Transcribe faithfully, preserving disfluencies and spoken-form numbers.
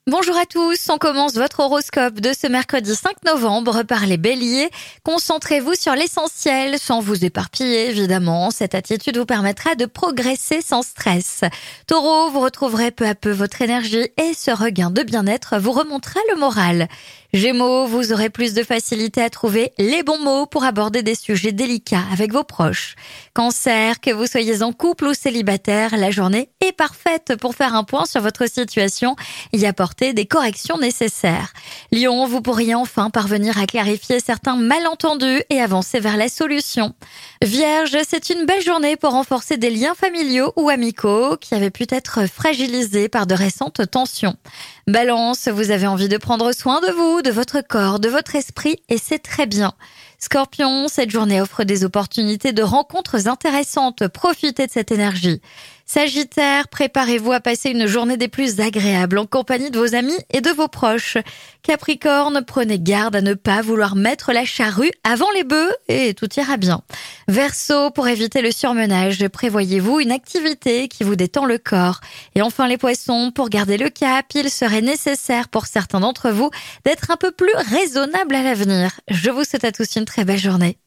Bonjour à tous, on commence votre horoscope de ce mercredi cinq novembre par les béliers. Concentrez-vous sur l'essentiel sans vous éparpiller évidemment. Cette attitude vous permettra de progresser sans stress. Taureau, vous retrouverez peu à peu votre énergie et ce regain de bien-être vous remontera le moral. Gémeaux, vous aurez plus de facilité à trouver les bons mots pour aborder des sujets délicats avec vos proches. Cancer, que vous soyez en couple ou célibataire, la journée est parfaite pour faire un point sur votre situation et apporter des corrections nécessaires. Lion, vous pourriez enfin parvenir à clarifier certains malentendus et avancer vers la solution. Vierge, c'est une belle journée pour renforcer des liens familiaux ou amicaux qui avaient pu être fragilisés par de récentes tensions. Balance, vous avez envie de prendre soin de vous, de votre corps, de votre esprit et c'est très bien. Scorpion, cette journée offre des opportunités de rencontres intéressantes. Profitez de cette énergie. Sagittaire, préparez-vous à passer une journée des plus agréables en compagnie de vos amis et de vos proches. Capricorne, prenez garde à ne pas vouloir mettre la charrue avant les bœufs et tout ira bien. Verseau, pour éviter le surmenage, prévoyez-vous une activité qui vous détend le corps. Et enfin les poissons, pour garder le cap, il serait nécessaire pour certains d'entre vous d'être un peu plus raisonnable à l'avenir. Je vous souhaite à tous une très belle journée.